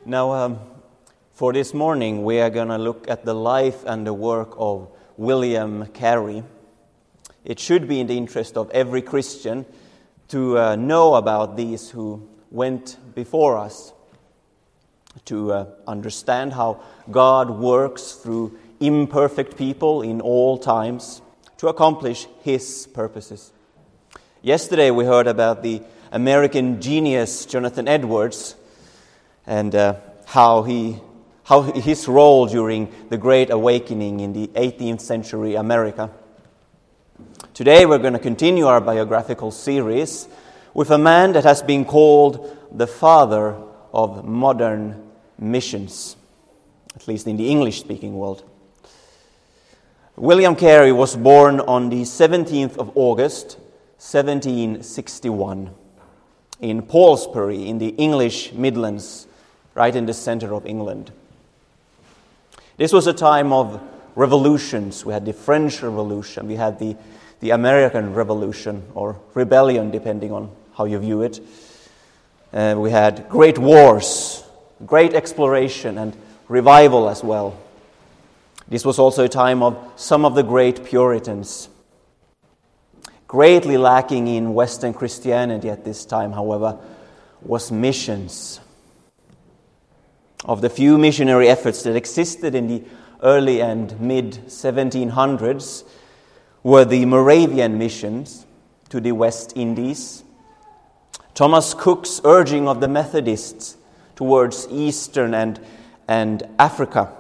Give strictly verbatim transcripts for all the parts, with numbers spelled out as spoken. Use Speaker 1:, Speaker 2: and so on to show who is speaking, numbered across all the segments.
Speaker 1: Now, um, for this morning, we are going to look at the life and the work of William Carey. It should be in the interest of every Christian to uh, know about these who went before us, to uh, understand how God works through imperfect people in all times to accomplish His purposes. Yesterday we heard about the American genius Jonathan Edwards and uh, how he, how his role during the Great Awakening in the eighteenth century America. Today we're going to continue our biographical series with a man that has been called the father of modern missions, at least in the English-speaking world. William Carey was born on the seventeenth of August, seventeen sixty-one, in Paulsbury in the English Midlands, right in the center of England. This was a time of revolutions. We had the French Revolution, we had the, the American Revolution, or rebellion, depending on how you view it. Uh, we had great wars, great exploration, and revival as well. This was also a time of some of the great Puritans. Greatly lacking in Western Christianity at this time, however, was missions. Of the few missionary efforts that existed in the early and mid seventeen hundreds were the Moravian missions to the West Indies, Thomas Cook's urging of the Methodists towards Eastern and, and Africa,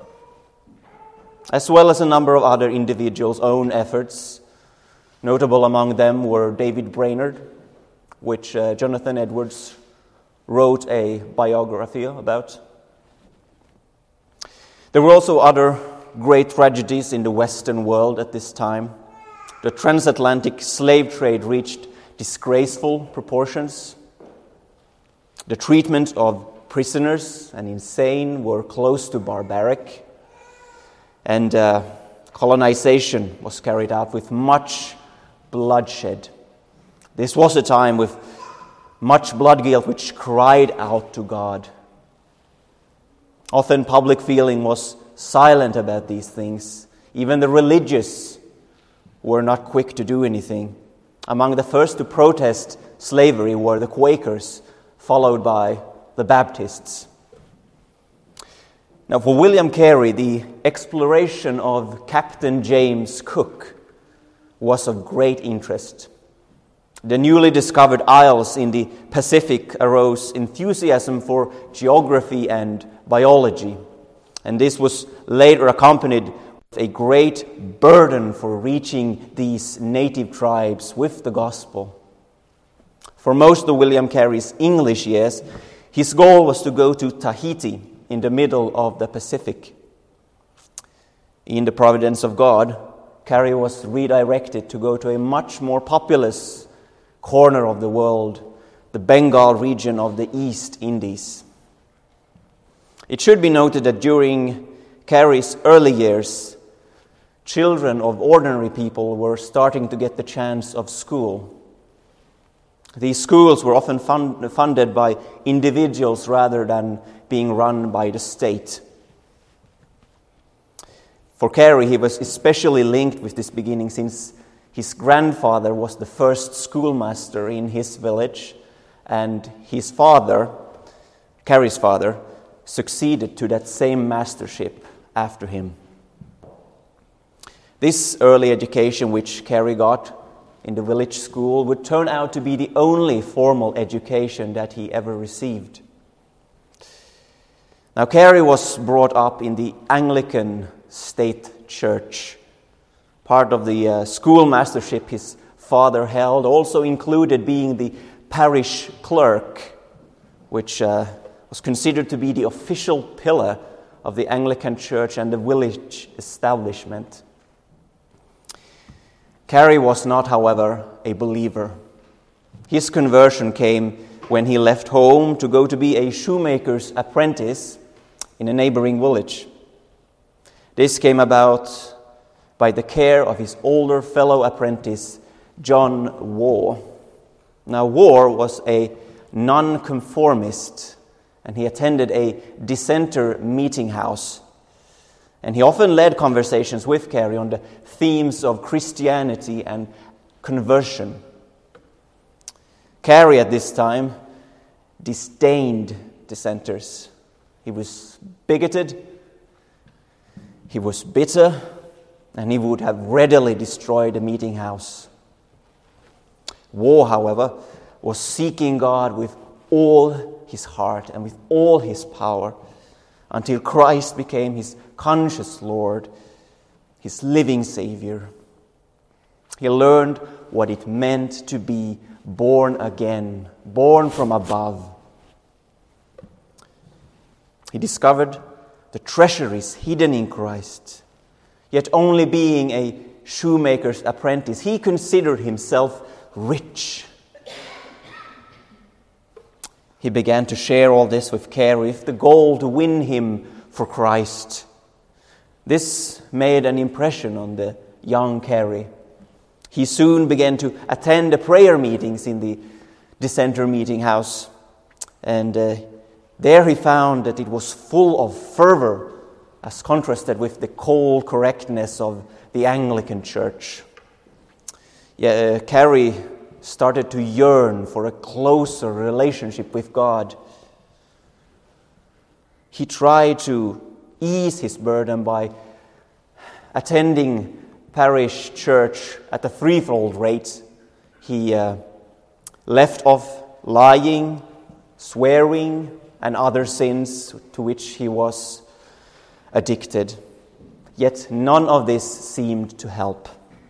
Speaker 1: as well as a number of other individuals' own efforts. Notable among them were David Brainerd, which uh, Jonathan Edwards wrote a biography about. There were also other great tragedies in the Western world at this time. The transatlantic slave trade reached disgraceful proportions. The treatment of prisoners and insane were close to barbaric. And uh, colonization was carried out with much bloodshed. This was a time with much blood guilt which cried out to God. Often public feeling was silent about these things. Even the religious were not quick to do anything. Among the first to protest slavery were the Quakers, followed by the Baptists. Now, for William Carey, the exploration of Captain James Cook was of great interest. The newly discovered isles in the Pacific aroused enthusiasm for geography and biology, and this was later accompanied with a great burden for reaching these native tribes with the gospel. For most of William Carey's English years, his goal was to go to Tahiti in the middle of the Pacific. In the providence of God, Carey was redirected to go to a much more populous corner of the world, the Bengal region of the East Indies. It should be noted that during Carey's early years, children of ordinary people were starting to get the chance of school. These schools were often fund- funded by individuals rather than being run by the state. For Carey, he was especially linked with this beginning since his grandfather was the first schoolmaster in his village, and his father, Carey's father, succeeded to that same mastership after him. This early education which Carey got in the village school would turn out to be the only formal education that he ever received. Now, Carey was brought up in the Anglican State Church. Part of the uh, schoolmastership his father held also included being the parish clerk, which uh, was considered to be the official pillar of the Anglican Church and the village establishment. Carey was not, however, a believer. His conversion came when he left home to go to be a shoemaker's apprentice in a neighboring village. This came about by the care of his older fellow apprentice, John Waugh. Now, Waugh was a nonconformist and he attended a dissenter meeting house. And he often led conversations with Carey on the themes of Christianity and conversion. Carey at this time disdained dissenters. He was bigoted, he was bitter, and he would have readily destroyed the meeting house. Waugh, however, was seeking God with all his heart and with all his power until Christ became his conscious Lord, his living Savior. He learned what it meant to be born again, born from above. He discovered the treasuries hidden in Christ. Yet only being a shoemaker's apprentice, he considered himself rich. He began to share all this with Carey with the goal to win him for Christ. This made an impression on the young Carey. He soon began to attend the prayer meetings in the dissenter meeting house, and uh, there he found that it was full of fervor as contrasted with the cold correctness of the Anglican Church. Yeah, uh, Carey started to yearn for a closer relationship with God. He tried to ease his burden by attending parish church at a threefold rate. He uh, left off lying, swearing, and other sins to which he was addicted. Yet none of this seemed to help.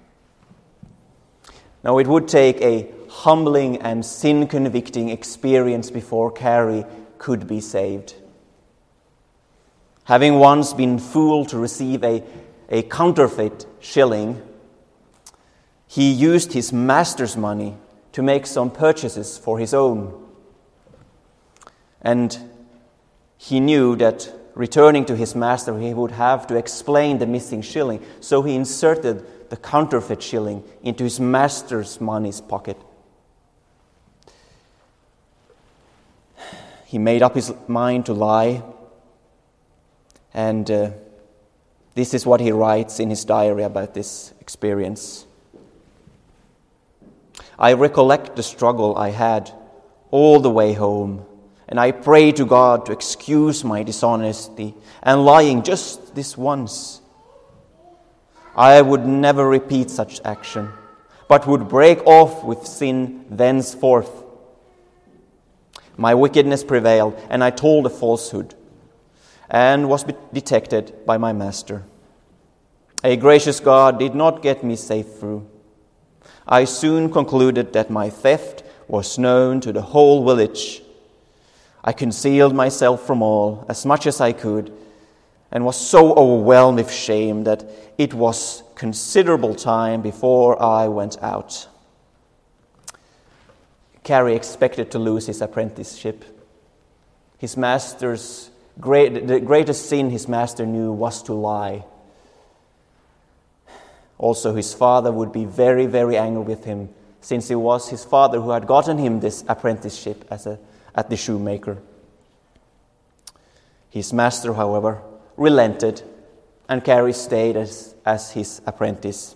Speaker 1: Now, it would take a humbling and sin-convicting experience before Carey could be saved. Having once been fooled to receive a, a counterfeit shilling, he used his master's money to make some purchases for his own. And he knew that returning to his master, he would have to explain the missing shilling. So he inserted the counterfeit shilling into his master's money's pocket. He made up his mind to lie, and uh, this is what he writes in his diary about this experience. I recollect the struggle I had all the way home, and I pray to God to excuse my dishonesty and lying just this once. I would never repeat such action, but would break off with sin thenceforth. My wickedness prevailed, and I told a falsehood, and was detected by my master. A gracious God did not get me safe through. I soon concluded that my theft was known to the whole village. I concealed myself from all as much as I could, and was so overwhelmed with shame that it was considerable time before I went out. Carey expected to lose his apprenticeship. His master's great, the greatest sin his master knew was to lie. Also, his father would be very, very angry with him, since it was his father who had gotten him this apprenticeship as a, at the shoemaker. His master, however, relented, and Carey stayed as, as his apprentice.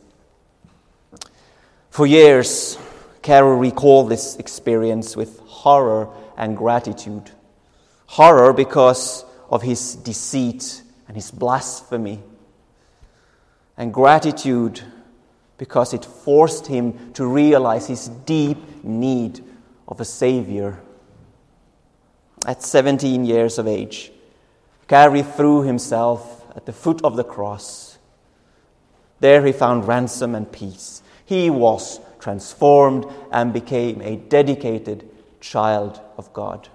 Speaker 1: For years, Carey recalled this experience with horror and gratitude. Horror because of his deceit and his blasphemy, and gratitude because it forced him to realize his deep need of a Savior. At seventeen years of age, Carey threw himself at the foot of the cross. There he found ransom and peace. He was transformed and became a dedicated child of God.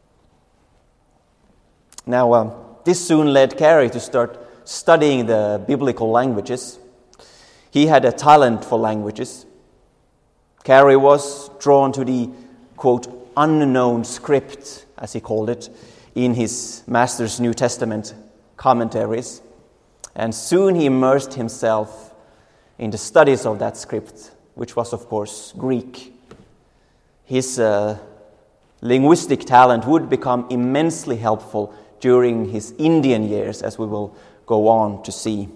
Speaker 1: Now, um, this soon led Carey to start studying the biblical languages. He had a talent for languages. Carey was drawn to the, quote, unknown script, as he called it, in his master's New Testament commentaries. And soon he immersed himself in the studies of that script, which was, of course, Greek. His uh, linguistic talent would become immensely helpful during his Indian years, as we will go on to see.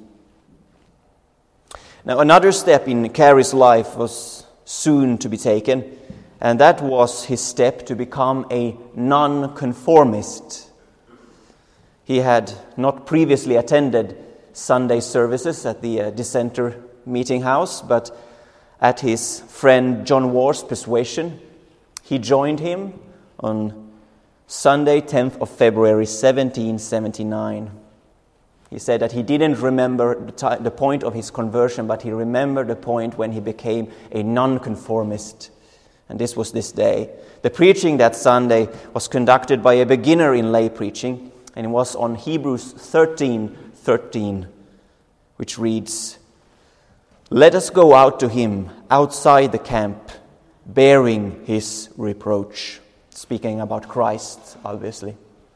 Speaker 1: Now, another step in Carey's life was soon to be taken, and that was his step to become a nonconformist. He had not previously attended Sunday services at the uh, Dissenter meeting house, but at his friend John War's persuasion, he joined him on Sunday, tenth of February, seventeen seventy-nine. He said that he didn't remember the, t- the point of his conversion, but he remembered the point when he became a nonconformist. And this was this day. The preaching that Sunday was conducted by a beginner in lay preaching, and it was on Hebrews thirteen thirteen, which reads, "Let us go out to him outside the camp, bearing his reproach." Speaking about Christ, obviously.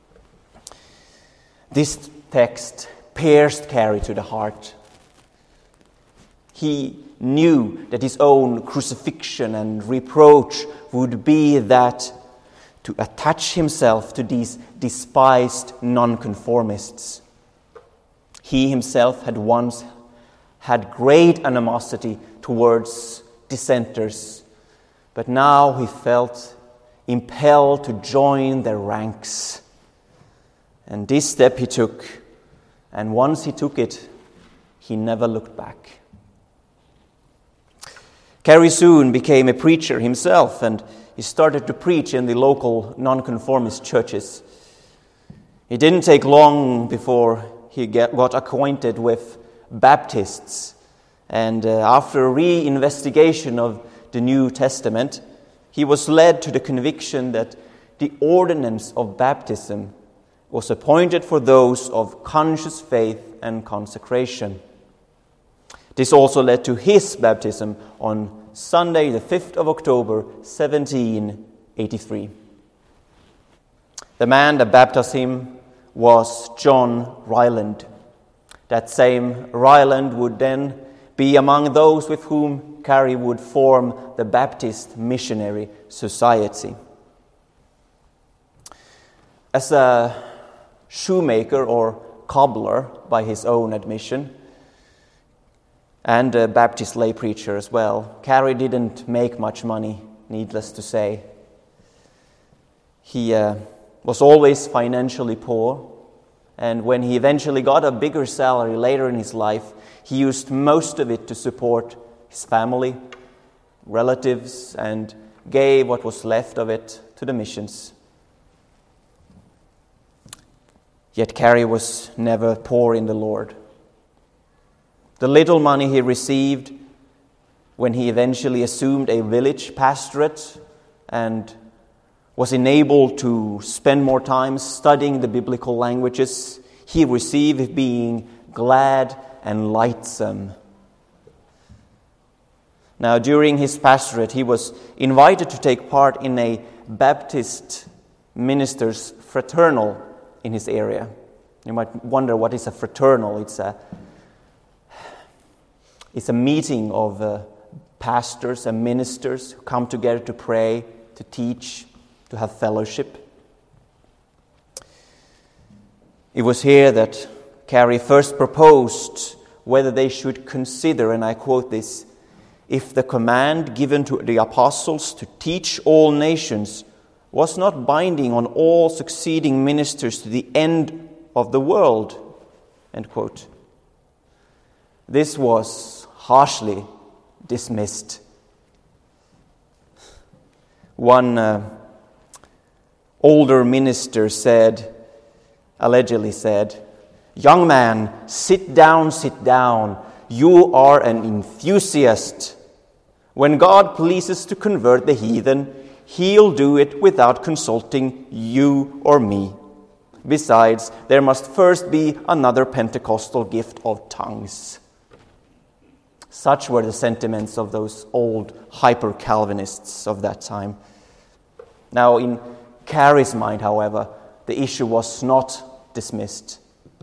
Speaker 1: This text pierced Carey to the heart. He knew that his own crucifixion and reproach would be that to attach himself to these despised nonconformists. He himself had once had great animosity towards dissenters, but now he felt impelled to join their ranks. And this step he took, and once he took it, he never looked back. Carey soon became a preacher himself, and he started to preach in the local nonconformist churches. It didn't take long before he get, got acquainted with Baptists, and uh, after a re-investigation of the New Testament, he was led to the conviction that the ordinance of baptism was appointed for those of conscious faith and consecration. This also led to his baptism on Sunday, the fifth of October, seventeen eighty-three. The man that baptized him was John Ryland. That same Ryland would then be among those with whom Carey would form the Baptist Missionary Society. As a shoemaker or cobbler, by his own admission, and a Baptist lay preacher as well, Carey didn't make much money, needless to say. He uh, was always financially poor, and when he eventually got a bigger salary later in his life, he used most of it to support his family, relatives, and gave what was left of it to the missions. Yet Carey was never poor in the Lord. The little money he received when he eventually assumed a village pastorate and was enabled to spend more time studying the biblical languages, he received being glad and lightsome. Now, during his pastorate, he was invited to take part in a Baptist minister's fraternal in his area. You might wonder, what is a fraternal? It's a it's a meeting of uh, pastors and ministers who come together to pray, to teach, to have fellowship. It was here that Carey first proposed whether they should consider, and I quote this, if the command given to the apostles to teach all nations was not binding on all succeeding ministers to the end of the world, end quote. This was harshly dismissed. One uh, older minister said, allegedly said, "Young man, sit down, sit down. You are an enthusiast. When God pleases to convert the heathen, He'll do it without consulting you or me. Besides, there must first be another Pentecostal gift of tongues." Such were the sentiments of those old hyper-Calvinists of that time. Now, in Carey's mind, however, the issue was not dismissed.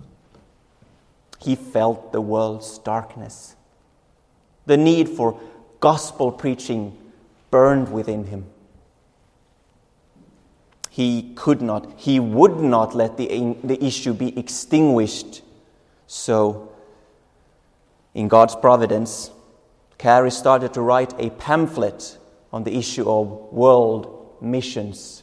Speaker 1: He felt the world's darkness. The need for gospel preaching burned within him. He could not, he would not let the, the issue be extinguished. So, in God's providence, Carey started to write a pamphlet on the issue of world missions.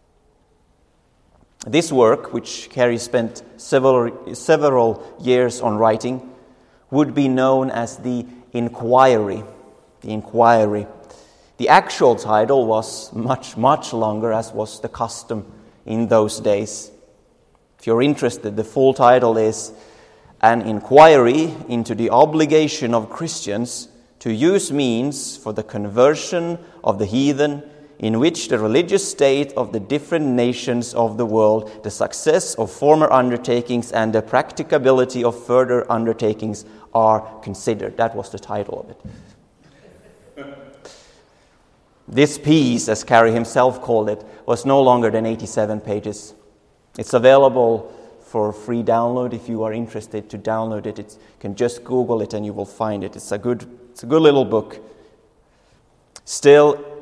Speaker 1: This work, which Carey spent several, several years on writing, would be known as the Inquiry. The Inquiry. The actual title was much, much longer, as was the custom in those days. If you're interested, the full title is An Inquiry into the Obligation of Christians to Use Means for the Conversion of the Heathen, in which the religious state of the different nations of the world, the success of former undertakings, and the practicability of further undertakings are considered. That was the title of it. This piece, as Carey himself called it, was no longer than eighty-seven pages. It's available for free download if you are interested to download it. It's, you can just Google it and you will find it. It's a good, it's a good little book. Still,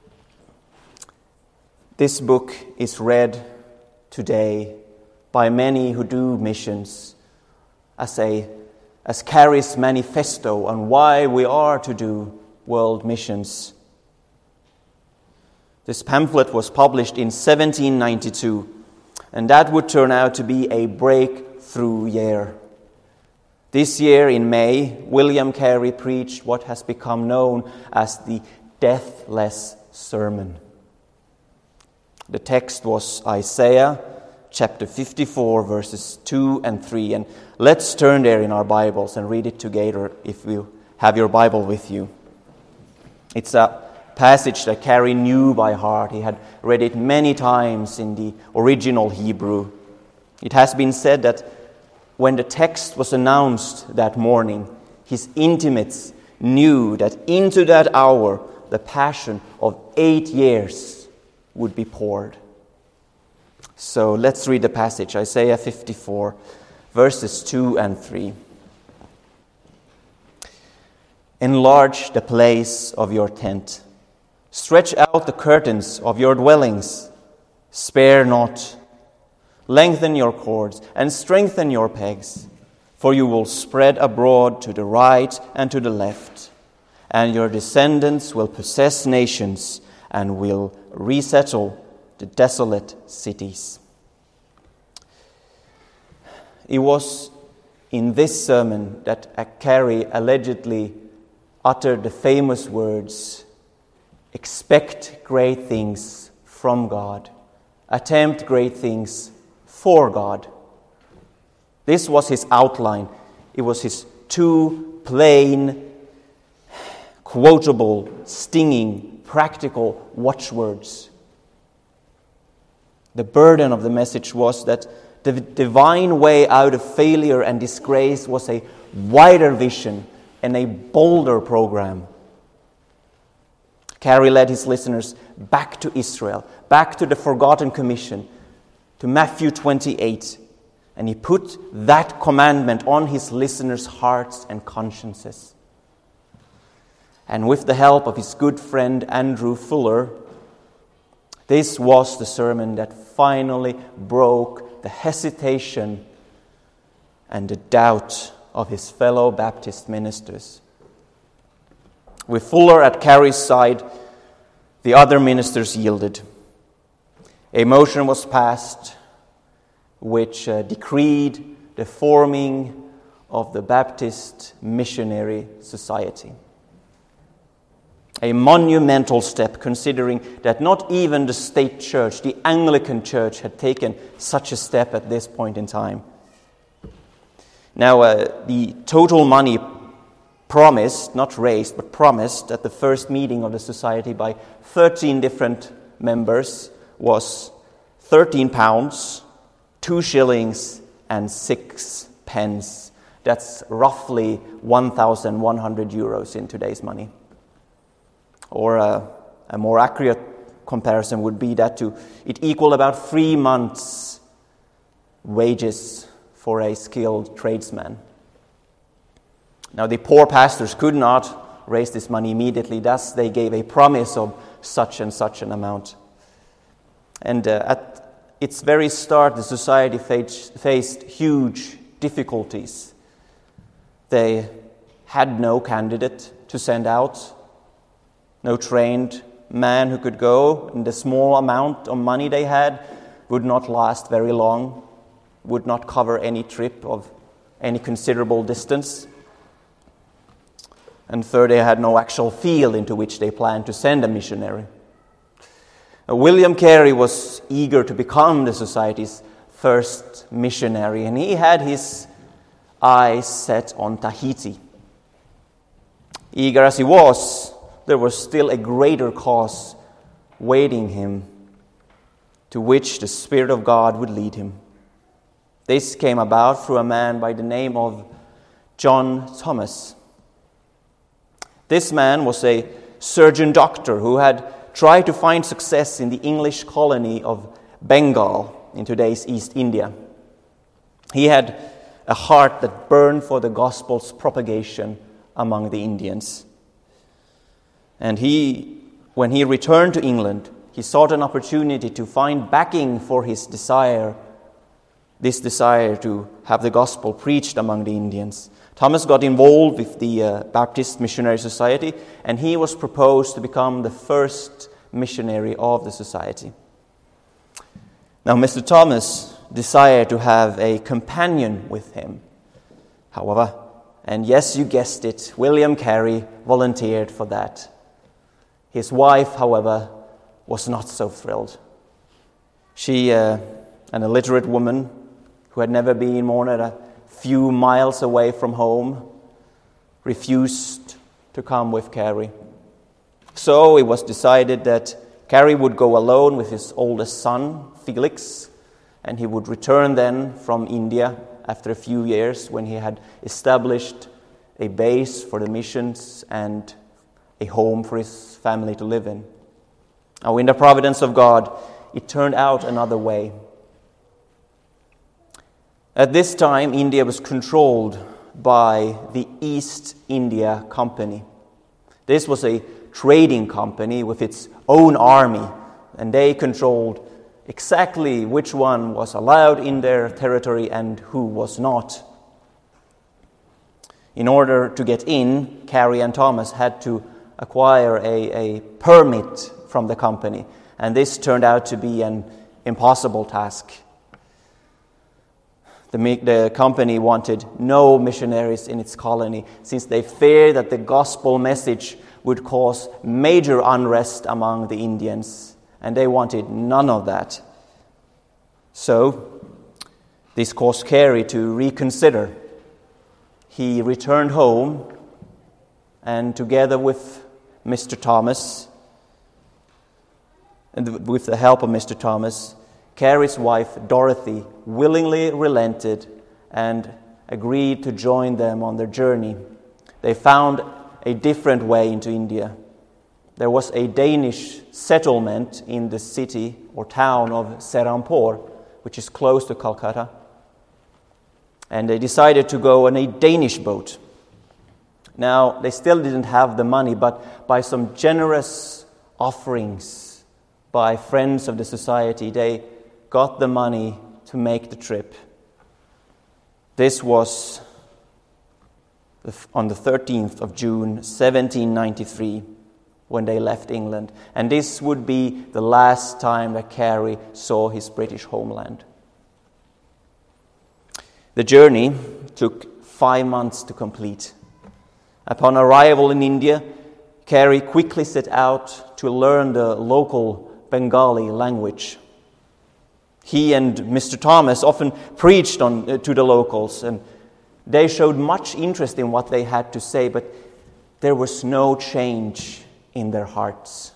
Speaker 1: this book is read today by many who do missions as a as Carey's manifesto on why we are to do world missions. This pamphlet was published in seventeen ninety-two, and that would turn out to be a breakthrough year. This year in May, William Carey preached what has become known as the Deathless Sermon. The text was Isaiah chapter fifty-four, verses two and three. And let's turn there in our Bibles and read it together if you have your Bible with you. It's a passage that Carey knew by heart. He had read it many times in the original Hebrew. It has been said that when the text was announced that morning, his intimates knew that into that hour the passion of eight years would be poured. So let's read the passage, Isaiah fifty-four, verses two and three. Enlarge the place of your tent. Stretch out the curtains of your dwellings. Spare not. Lengthen your cords and strengthen your pegs, for you will spread abroad to the right and to the left, and your descendants will possess nations and will resettle the desolate cities. It was in this sermon that Carey allegedly uttered the famous words, "Expect great things from God. Attempt great things for God." This was his outline. It was his two plain, quotable, stinging, practical watchwords. The burden of the message was that the divine way out of failure and disgrace was a wider vision and a bolder program. Carey led his listeners back to Israel, back to the forgotten commission, to Matthew twenty-eight, and he put that commandment on his listeners' hearts and consciences. And with the help of his good friend Andrew Fuller, this was the sermon that finally broke the hesitation and the doubt of his fellow Baptist ministers. With Fuller at Carey's side, the other ministers yielded. A motion was passed which uh, decreed the forming of the Baptist Missionary Society. A monumental step, considering that not even the state church, the Anglican church, had taken such a step at this point in time. Now, uh, the total money promised, not raised, but promised at the first meeting of the society by thirteen different members was thirteen pounds, two shillings, and six pence. That's roughly one thousand one hundred euros in today's money. Or a, a more accurate comparison would be that to it equal about three months' wages for a skilled tradesman. Now, the poor pastors could not raise this money immediately, thus they gave a promise of such and such an amount. And uh, at its very start, the society faced, faced huge difficulties. They had no candidate to send out, no trained man who could go, and the small amount of money they had would not last very long, would not cover any trip of any considerable distance. And third, they had no actual field into which they planned to send a missionary. Uh, William Carey was eager to become the society's first missionary, and he had his eyes set on Tahiti. Eager as he was, there was still a greater cause waiting him, to which the Spirit of God would lead him. This came about through a man by the name of John Thomas. This man was a surgeon doctor who had tried to find success in the English colony of Bengal in today's East India. He had a heart that burned for the gospel's propagation among the Indians. And he, when he returned to England, he sought an opportunity to find backing for his desire, this desire to have the gospel preached among the Indians. Thomas got involved with the uh, Baptist Missionary Society, and he was proposed to become the first missionary of the society. Now, Mister Thomas desired to have a companion with him. However, and yes, you guessed it, William Carey volunteered for that. His wife, however, was not so thrilled. She, uh, an illiterate woman who had never been more than a few miles away from home, refused to come with Carey. So it was decided that Carey would go alone with his oldest son, Felix, and he would return then from India after a few years when he had established a base for the missions and a home for his family to live in. Now, in the providence of God, it turned out another way. At this time, India was controlled by the East India Company. This was a trading company with its own army, and they controlled exactly which one was allowed in their territory and who was not. In order to get in, Carey and Thomas had to acquire a, a permit from the company, and this turned out to be an impossible task. The, the company wanted no missionaries in its colony, since they feared that the gospel message would cause major unrest among the Indians, and they wanted none of that. So, this caused Carey to reconsider. He returned home, and together with Mister Thomas, and with the help of Mister Thomas, Carey's wife, Dorothy, willingly relented and agreed to join them on their journey. They found a different way into India. There was a Danish settlement in the city or town of Serampore, which is close to Calcutta. And they decided to go on a Danish boat. Now, they still didn't have the money, but by some generous offerings by friends of the society, they got the money to make the trip. This was on the thirteenth of June, seventeen ninety-three, when they left England. And this would be the last time that Carey saw his British homeland. The journey took five months to complete. Upon arrival in India, Carey quickly set out to learn the local Bengali language. He and Mister Thomas often preached on, uh, to the locals, and they showed much interest in what they had to say, but there was no change in their hearts.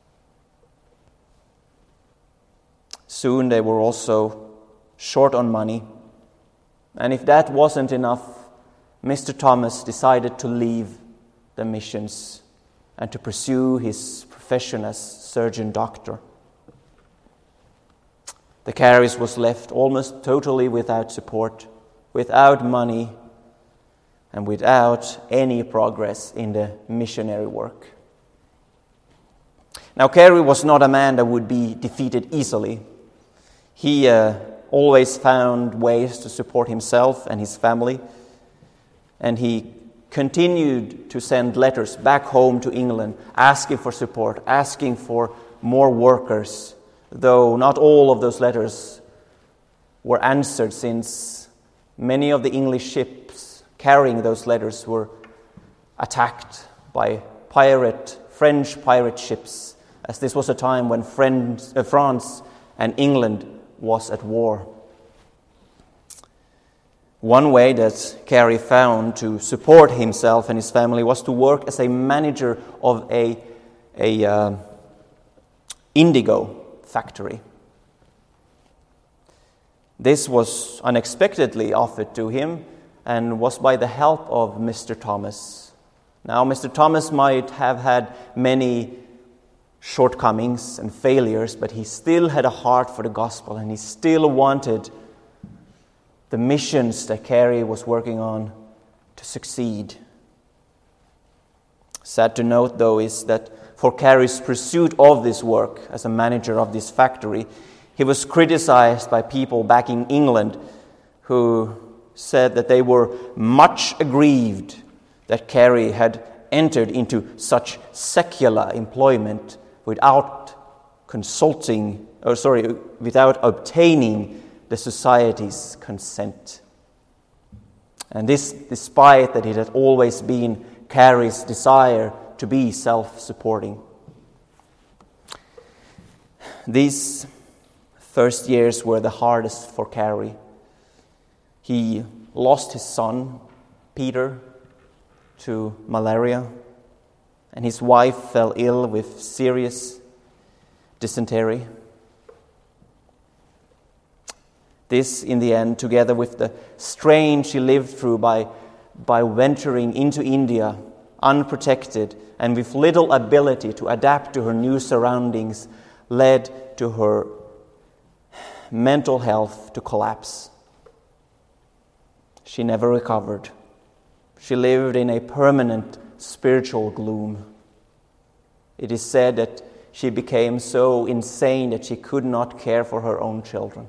Speaker 1: Soon they were also short on money, and if that wasn't enough, Mister Thomas decided to leave the missions and to pursue his profession as surgeon doctor. The Careys was left almost totally without support, without money, and without any progress in the missionary work. Now, Carey was not a man that would be defeated easily. He uh, always found ways to support himself and his family, and he continued to send letters back home to England, asking for support, asking for more workers, though not all of those letters were answered, since many of the English ships carrying those letters were attacked by pirate, French pirate ships, as this was a time when French, uh, France and England was at war. One way that Carey found to support himself and his family was to work as a manager of a, a uh, indigo factory. This was unexpectedly offered to him and was by the help of Mister Thomas. Now, Mister Thomas might have had many shortcomings and failures, but he still had a heart for the gospel, and he still wanted the missions that Carey was working on to succeed. Sad to note, though, is that for Carey's pursuit of this work as a manager of this factory, he was criticized by people back in England who said that they were much aggrieved that Carey had entered into such secular employment without consulting, or sorry, without obtaining the society's consent. And this despite that it had always been Carey's desire to be self-supporting. These first years were the hardest for Carey. He lost his son, Peter, to malaria, and his wife fell ill with serious dysentery. This, in the end, together with the strain she lived through by, by venturing into India unprotected and with little ability to adapt to her new surroundings, led to her mental health to collapse. She never recovered. She lived in a permanent spiritual gloom. It is said that she became so insane that she could not care for her own children.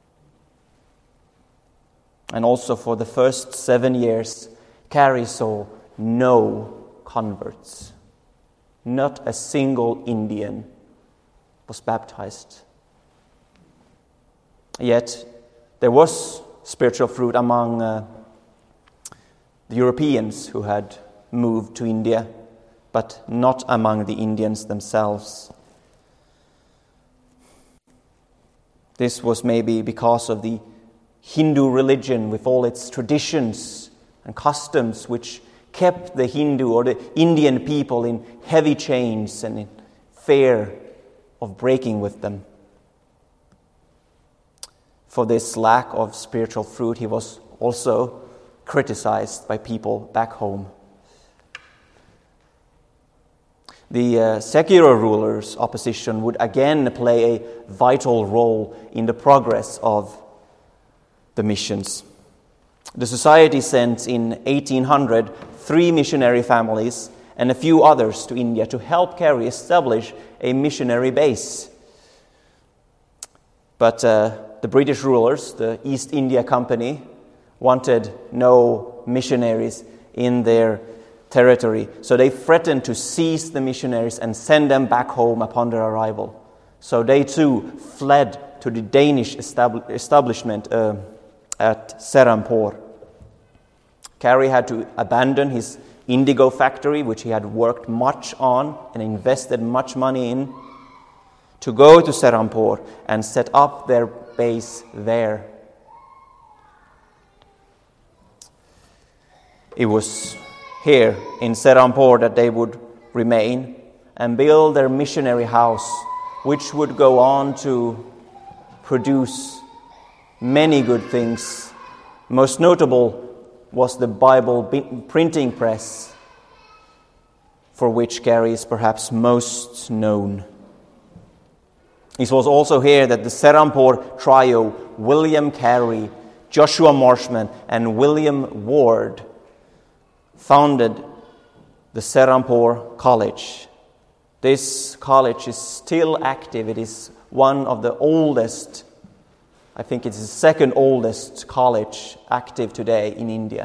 Speaker 1: And also for the first seven years, Carey saw no converts. Not a single Indian was baptized. Yet there was spiritual fruit among uh, the Europeans who had moved to India, but not among the Indians themselves. This was maybe because of the Hindu religion with all its traditions and customs, which kept the Hindu or the Indian people in heavy chains and in fear of breaking with them. For this lack of spiritual fruit, he was also criticized by people back home. The uh, secular rulers' opposition would again play a vital role in the progress of the missions. The society sent in eighteen hundred three missionary families and a few others to India to help Carey establish a missionary base. But uh, the British rulers, the East India Company, wanted no missionaries in their territory. So they threatened to seize the missionaries and send them back home upon their arrival. So they too fled to the Danish estab- establishment uh, at Serampore. Carey had to abandon his indigo factory, which he had worked much on and invested much money in, to go to Serampore and set up their base there. It was here in Serampore that they would remain and build their missionary house, which would go on to produce many good things. Most notable was the Bible printing press, for which Carey is perhaps most known. It was also here that the Serampore trio, William Carey, Joshua Marshman, and William Ward, founded the Serampore College, This college is still active. It is one of the oldest, I think it's the second oldest college active today in India.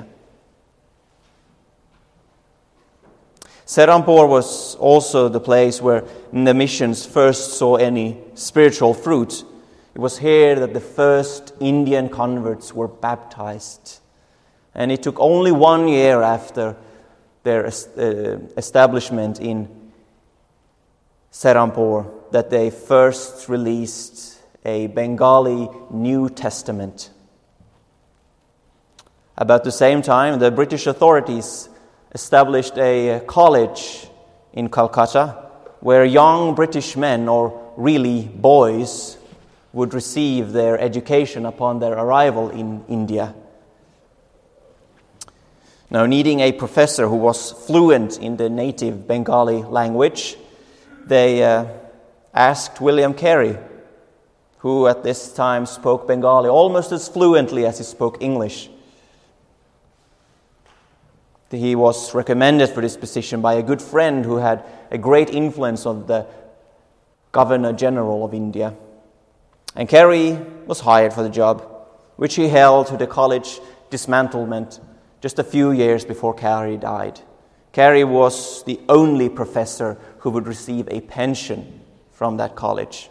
Speaker 1: Serampore was also the place where the missions first saw any spiritual fruit. It was here that the first Indian converts were baptized. And it took only one year after their uh, establishment in Serampore that they first released a Bengali New Testament. About the same time, the British authorities established a college in Calcutta where young British men, or really boys, would receive their education upon their arrival in India. Now, needing a professor who was fluent in the native Bengali language, they uh, asked William Carey, who at this time spoke Bengali almost as fluently as he spoke English. He was recommended for this position by a good friend who had a great influence on the Governor General of India. And Carey was hired for the job, which he held to the college dismantlement just a few years before Carey died. Carey was the only professor who would receive a pension from that college.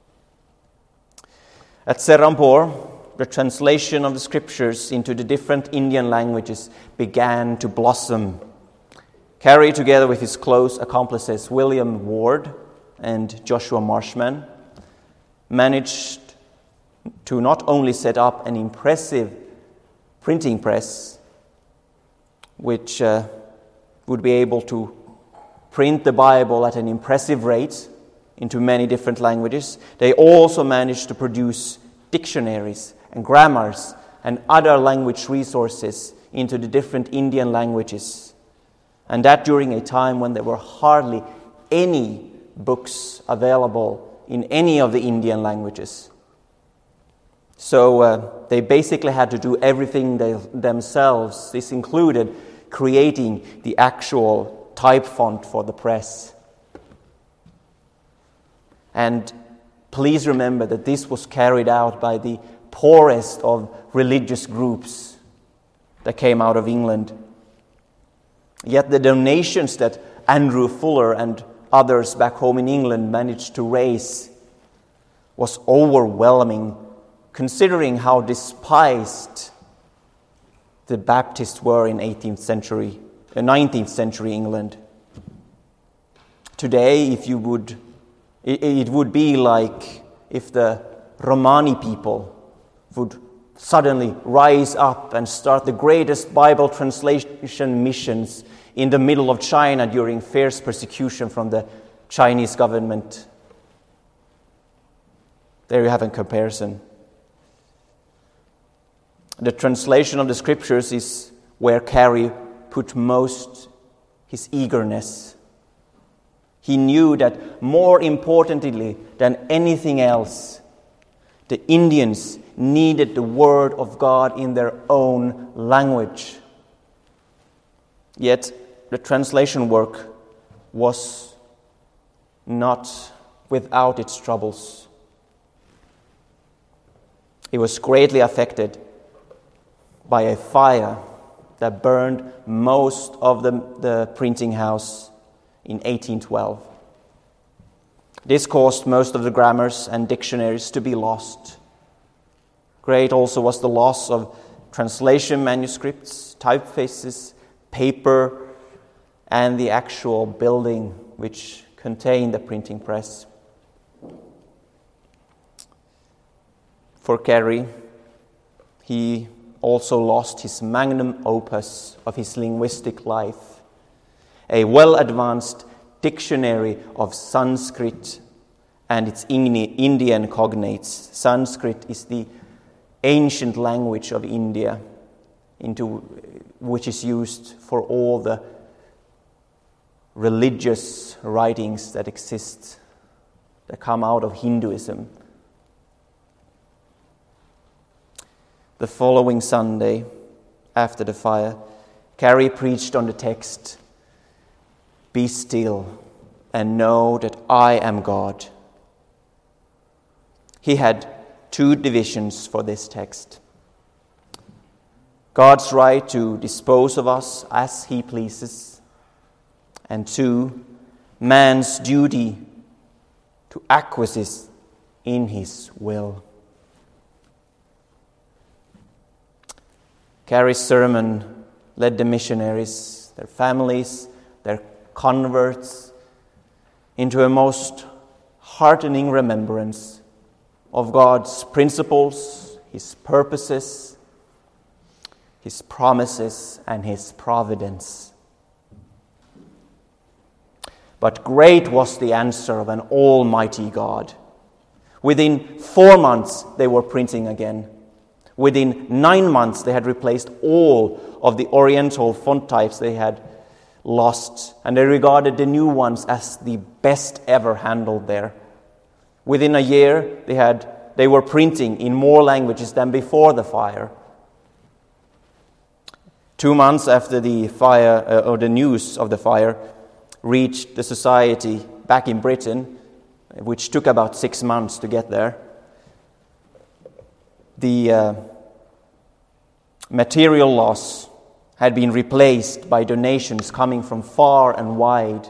Speaker 1: At Serampore, the translation of the scriptures into the different Indian languages began to blossom. Carey, together with his close accomplices William Ward and Joshua Marshman, managed to not only set up an impressive printing press, which uh, would be able to print the Bible at an impressive rate into many different languages, they also managed to produce dictionaries and grammars and other language resources into the different Indian languages. And that during a time when there were hardly any books available in any of the Indian languages. So uh, they basically had to do everything they, themselves. This included creating the actual type font for the press. And please remember that this was carried out by the poorest of religious groups that came out of England. Yet the donations that Andrew Fuller and others back home in England managed to raise was overwhelming, considering how despised the Baptists were in eighteenth century, uh, nineteenth century England. Today, if you would, it, it would be like if the Romani people would suddenly rise up and start the greatest Bible translation missions in the middle of China during fierce persecution from the Chinese government. There you have a comparison. The translation of the scriptures is where Carey put most his eagerness. He knew that more importantly than anything else, the Indians needed the word of God in their own language. Yet the translation work was not without its troubles. It was greatly affected by a fire that burned most of the, the printing house in eighteen twelve. This caused most of the grammars and dictionaries to be lost. Great also was the loss of translation manuscripts, typefaces, paper, and the actual building which contained the printing press. For Carey, he also lost his magnum opus of his linguistic life, a well-advanced dictionary of Sanskrit and its Indian cognates. Sanskrit is the ancient language of India, into which is used for all the religious writings that exist, that come out of Hinduism. The following Sunday, after the fire, Carey preached on the text, "Be still and know that I am God." He had two divisions for this text: God's right to dispose of us as he pleases, and two, man's duty to acquiesce in his will. Carey's sermon led the missionaries, their families, their converts, into a most heartening remembrance of God's principles, his purposes, his promises, and his providence. But great was the answer of an almighty God. Within four months, they were printing again. Within nine months, they had replaced all of the oriental font types they had lost, and they regarded the new ones as the best ever handled there. Within a year, they had they were printing in more languages than before the fire. Two months after the fire, uh, or the news of the fire, reached the society back in Britain, which took about six months to get there, the uh, material loss had been replaced by donations coming from far and wide.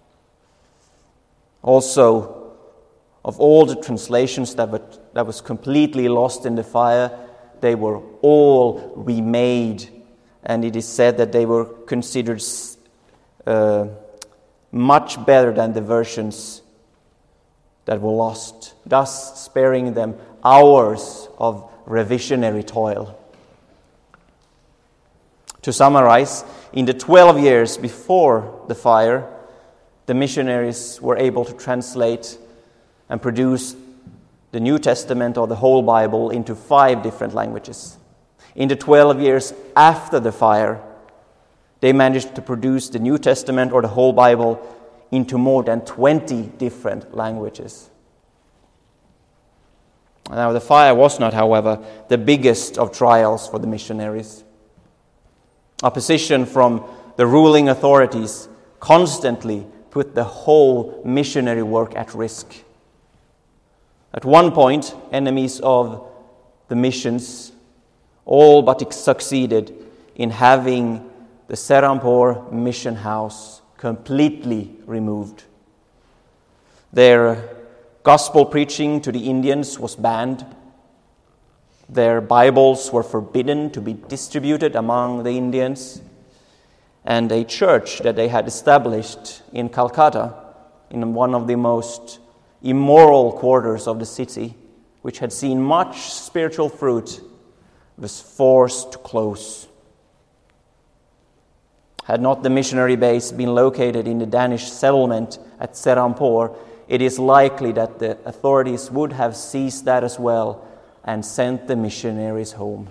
Speaker 1: Also, of all the translations that were, that was completely lost in the fire, they were all remade, and it is said that they were considered uh, much better than the versions that were lost, thus sparing them hours of revisionary toil. To summarize, in the twelve years before the fire, the missionaries were able to translate and produce the New Testament or the whole Bible into five different languages. In the twelve years after the fire, they managed to produce the New Testament or the whole Bible into more than twenty different languages. Now, the fire was not, however, the biggest of trials for the missionaries. Opposition from the ruling authorities constantly put the whole missionary work at risk. At one point, enemies of the missions all but succeeded in having the Serampore mission house completely removed. Their gospel preaching to the Indians was banned. Their Bibles were forbidden to be distributed among the Indians. And a church that they had established in Calcutta, in one of the most immoral quarters of the city, which had seen much spiritual fruit, was forced to close. Had not the missionary base been located in the Danish settlement at Serampore, it is likely that the authorities would have seized that as well and sent the missionaries home.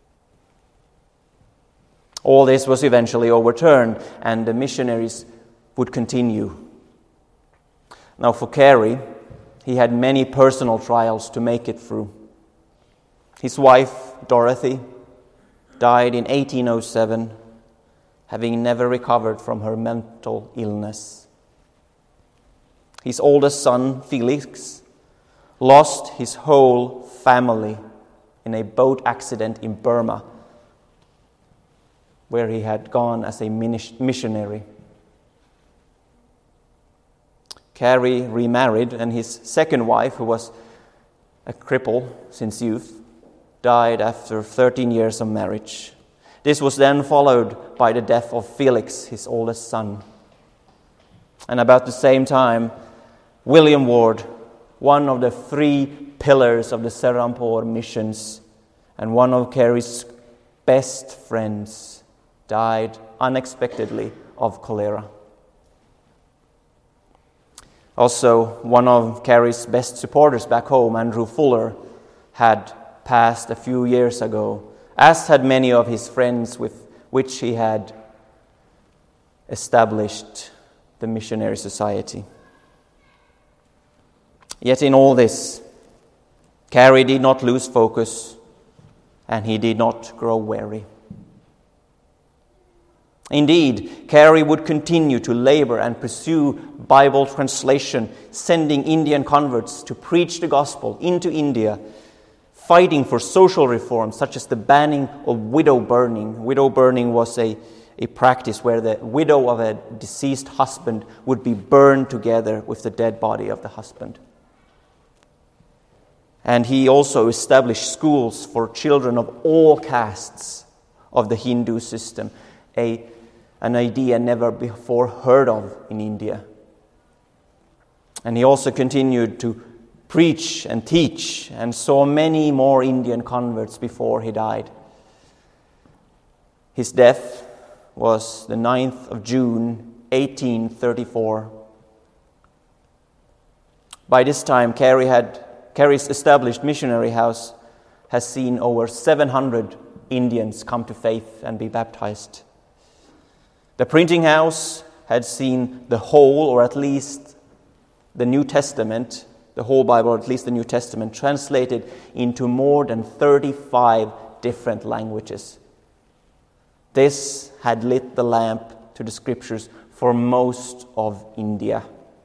Speaker 1: All this was eventually overturned, and the missionaries would continue. Now, for Carey, he had many personal trials to make it through. His wife, Dorothy, died in eighteen oh seven, having never recovered from her mental illness. His oldest son, Felix, lost his whole family in a boat accident in Burma, where he had gone as a missionary. Carey remarried, and his second wife, who was a cripple since youth, died after thirteen years of marriage. This was then followed by the death of Felix, his oldest son. And about the same time, William Ward, one of the three pillars of the Serampore missions and one of Carey's best friends, died unexpectedly of cholera. Also, one of Carey's best supporters back home, Andrew Fuller, had passed a few years ago, as had many of his friends with which he had established the missionary society. Yet in all this, Carey did not lose focus, and he did not grow weary. Indeed, Carey would continue to labor and pursue Bible translation, sending Indian converts to preach the gospel into India, fighting for social reforms such as the banning of widow burning. Widow burning was a, a practice where the widow of a deceased husband would be burned together with the dead body of the husband. And he also established schools for children of all castes of the Hindu system, a an idea never before heard of in India. And he also continued to preach and teach and saw many more Indian converts before he died. His death was the ninth of June, eighteen thirty-four. By this time, Carey had, Carey's established missionary house has seen over seven hundred Indians come to faith and be baptized. The printing house had seen the whole, or at least the New Testament, the whole Bible, or at least the New Testament, translated into more than thirty-five different languages. This had lit the lamp to the scriptures for most of India.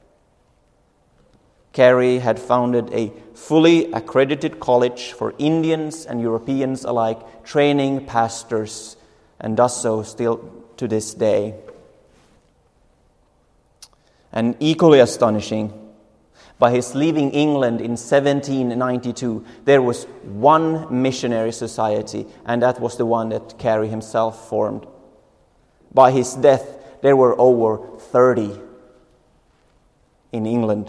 Speaker 1: Carey had founded a fully accredited college for Indians and Europeans alike, training pastors, and does so still to this day. And equally astonishing, by his leaving England in seventeen ninety-two, there was one missionary society, and that was the one that Carey himself formed. By his death, there were over thirty in England.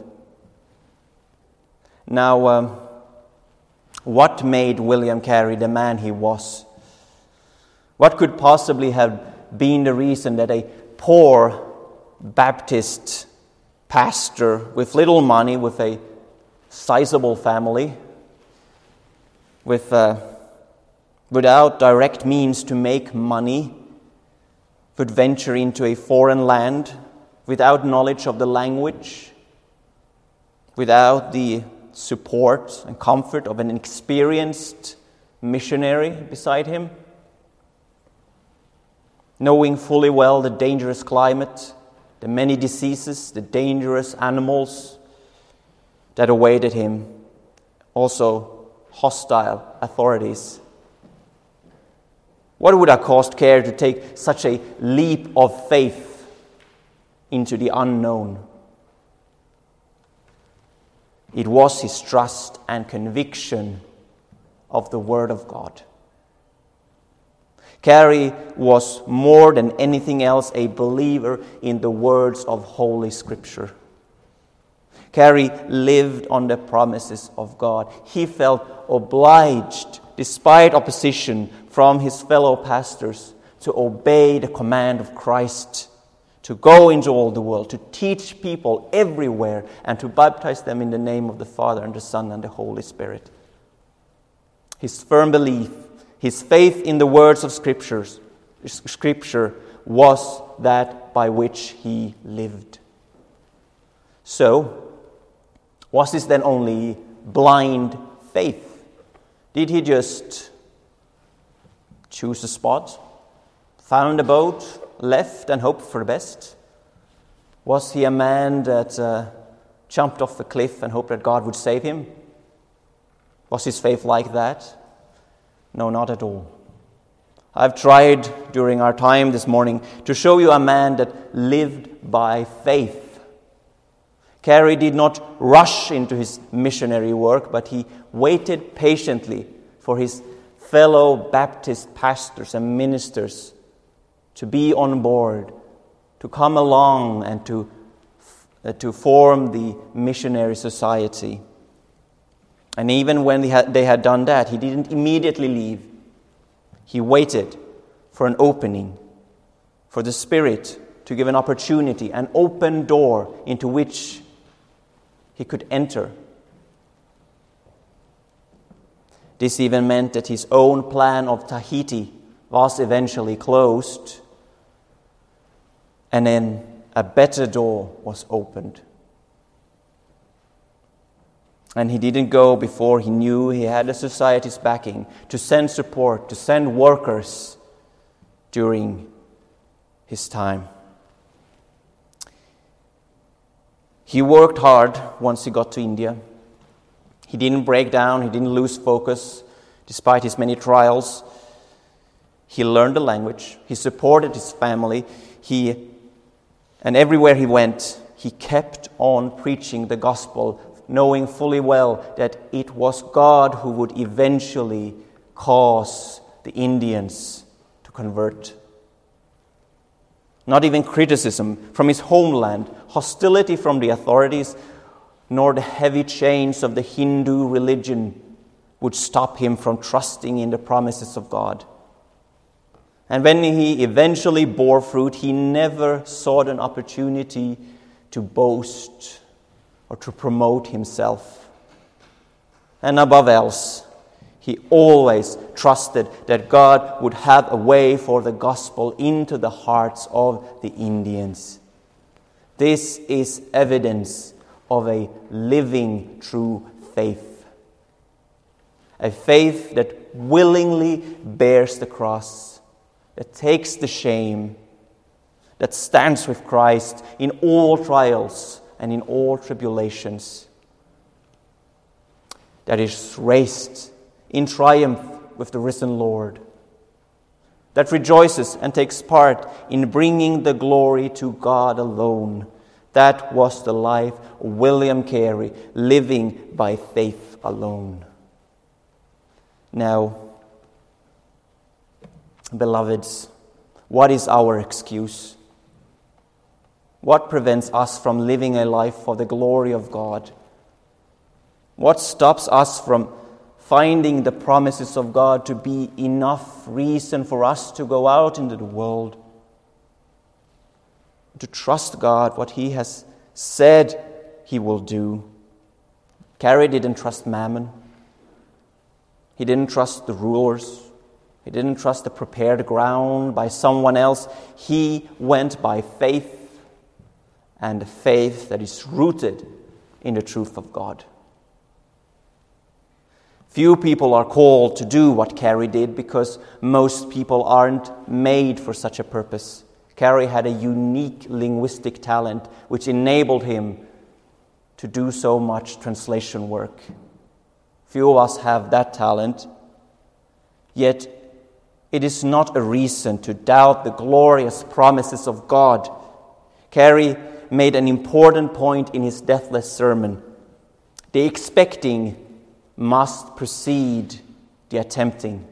Speaker 1: Now, um, what made William Carey the man he was? What could possibly have been the reason that a poor Baptist pastor with little money, with a sizable family, with uh, without direct means to make money, would venture into a foreign land without knowledge of the language, without the support and comfort of an experienced missionary beside him, knowing fully well the dangerous climate, the many diseases, the dangerous animals that awaited him, also hostile authorities. What would have caused Carey to take such a leap of faith into the unknown? It was his trust and conviction of the Word of God. Carey was more than anything else a believer in the words of Holy Scripture. Carey lived on the promises of God. He felt obliged, despite opposition from his fellow pastors, to obey the command of Christ, to go into all the world, to teach people everywhere, and to baptize them in the name of the Father and the Son and the Holy Spirit. His firm belief, his faith in the words of Scriptures, Scripture was that by which he lived. So, was this then only blind faith? Did he just choose a spot, found a boat, left and hoped for the best? Was he a man that uh, jumped off a cliff and hoped that God would save him? Was his faith like that? No, not at all. I've tried during our time this morning to show you a man that lived by faith. Carey did not rush into his missionary work, but he waited patiently for his fellow Baptist pastors and ministers to be on board, to come along and to, uh, to form the missionary society. And even when they had, they had done that, he didn't immediately leave. He waited for an opening, for the Spirit to give an opportunity, an open door into which he could enter. This even meant that his own plan of Tahiti was eventually closed, and then a better door was opened. And he didn't go before he knew he had the society's backing to send support, to send workers during his time. He worked hard once he got to India. He didn't break down, he didn't lose focus, despite his many trials. He learned the language, he supported his family, he, and everywhere he went, he kept on preaching the gospel, knowing fully well that it was God who would eventually cause the Indians to convert. Not even criticism from his homeland, hostility from the authorities, nor the heavy chains of the Hindu religion would stop him from trusting in the promises of God. And when he eventually bore fruit, he never sought an opportunity to boast or to promote himself. And above else, he always trusted that God would have a way for the gospel into the hearts of the Indians. This is evidence of a living true faith. A faith that willingly bears the cross, that takes the shame, that stands with Christ in all trials and in all tribulations, that is raised in triumph with the risen Lord, that rejoices and takes part in bringing the glory to God alone. That was the life of William Carey, living by faith alone. Now, beloveds, what is our excuse? What prevents us from living a life for the glory of God? What stops us from finding the promises of God to be enough reason for us to go out into the world, to trust God, what He has said He will do? Carey didn't trust Mammon. He didn't trust the rulers. He didn't trust the prepared ground by someone else. He went by faith, and a faith that is rooted in the truth of God. Few people are called to do what Carey did because most people aren't made for such a purpose. Carey had a unique linguistic talent which enabled him to do so much translation work. Few of us have that talent, yet it is not a reason to doubt the glorious promises of God. Carey made an important point in his deathless sermon. The expecting must precede the attempting.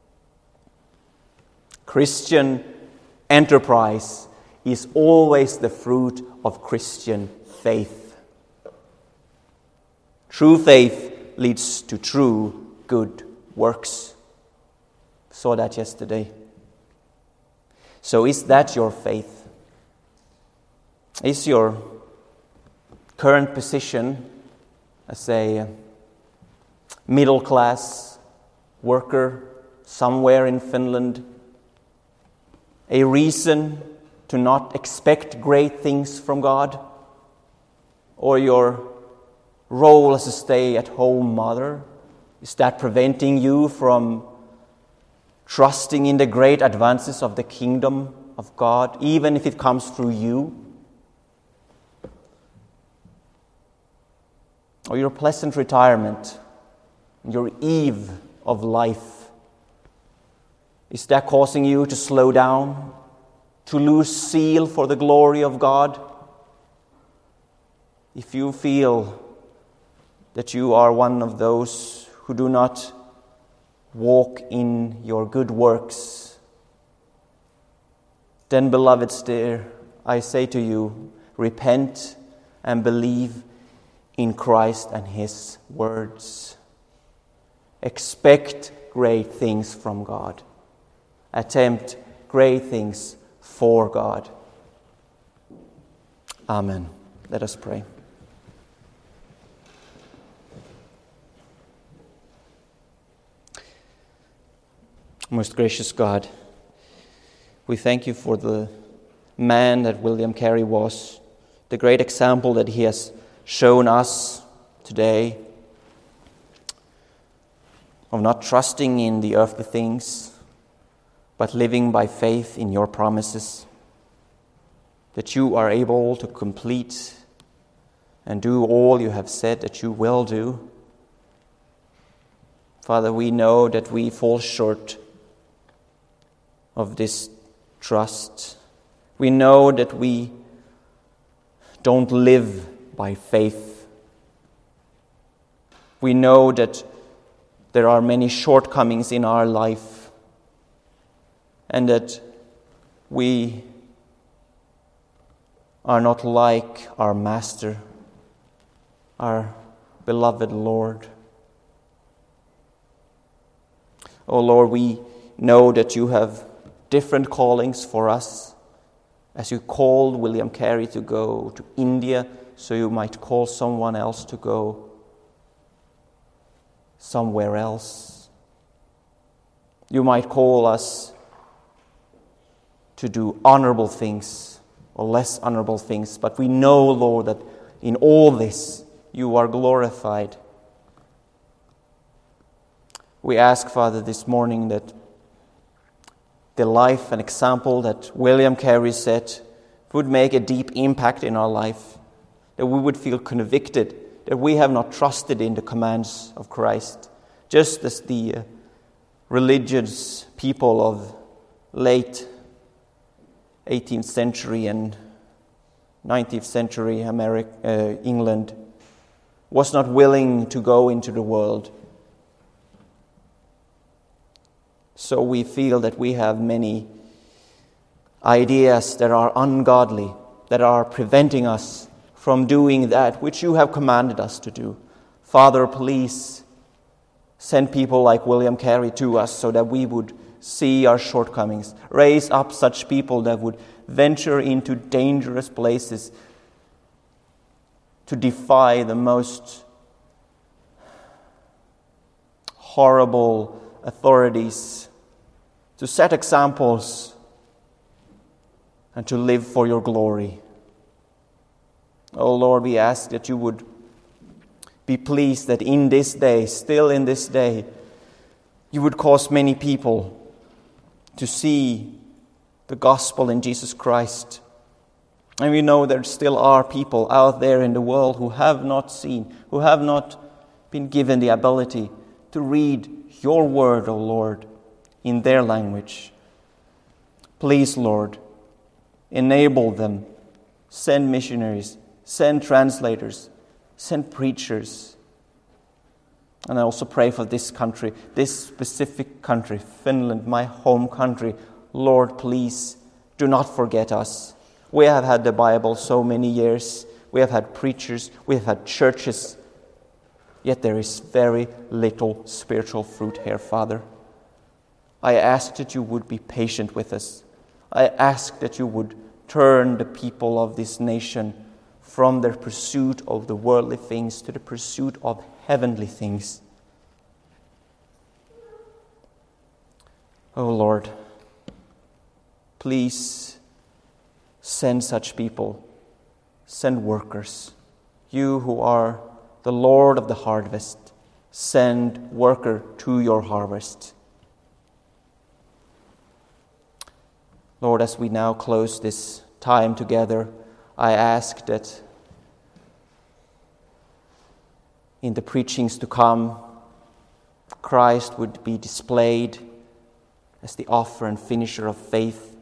Speaker 1: Christian enterprise is always the fruit of Christian faith. True faith leads to true good works. Saw that yesterday. So is that your faith? Is your current position as a middle-class worker somewhere in Finland a reason to not expect great things from God? Or your role as a stay-at-home mother, is that preventing you from trusting in the great advances of the kingdom of God, even if it comes through you? Or your pleasant retirement, your eve of life, is that causing you to slow down, to lose zeal for the glory of God? If you feel that you are one of those who do not walk in your good works, then, beloveds dear, I say to you, repent and believe in Christ and His words. Expect great things from God. Attempt great things for God. Amen. Let us pray. Most gracious God, we thank you for the man that William Carey was, the great example that he has shown us today of not trusting in the earthly things, but living by faith in your promises. that you are able to complete and do all you have said that you will do. Father, we know that we fall short of this trust. We know that we don't live by faith. We know that there are many shortcomings in our life, and that we are not like our Master, our beloved Lord. Oh Lord, we know that you have different callings for us. As you called William Carey to go to India, so you might call someone else to go somewhere else. You might call us to do honorable things or less honorable things, but we know, Lord, that in all this you are glorified. We ask, Father, this morning that the life and example that William Carey set would make a deep impact in our life, that we would feel convicted that we have not trusted in the commands of Christ, just as the uh, religious people of late eighteenth century and nineteenth century America, uh, England was not willing to go into the world. So we feel that we have many ideas that are ungodly, that are preventing us from doing that which you have commanded us to do. Father, please send people like William Carey to us so that we would see our shortcomings. Raise up such people that would venture into dangerous places to defy the most horrible authorities, to set examples, and to live for your glory. Oh Lord, we ask that you would be pleased that in this day, still in this day, you would cause many people to see the gospel in Jesus Christ. And we know there still are people out there in the world who have not seen, who have not been given the ability to read your word, O Lord, in their language. Please, Lord, enable them. Send missionaries, send translators, send preachers. And I also pray for this country, this specific country, Finland, my home country. Lord, please do not forget us. We have had the Bible so many years. We have had preachers. We have had churches. Yet there is very little spiritual fruit here, Father. I ask that you would be patient with us. I ask that you would turn the people of this nation from their pursuit of the worldly things to the pursuit of heavenly things. Oh Lord, please send such people, send workers. You who are the Lord of the harvest, send worker to your harvest. Lord, as we now close this time together, I ask that in the preachings to come, Christ would be displayed as the author and finisher of faith,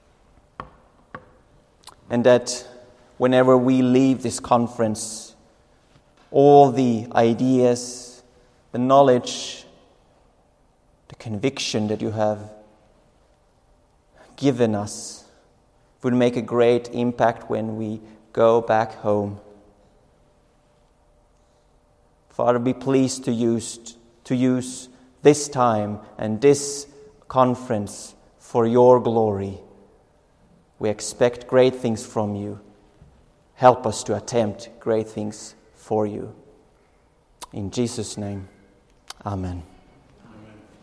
Speaker 1: and that whenever we leave this conference, all the ideas, the knowledge, the conviction that you have given us would make a great impact when we go back home. Father, be pleased to use, to use this time and this conference for your glory. We expect great things from you. Help us to attempt great things for you. In Jesus' name, amen.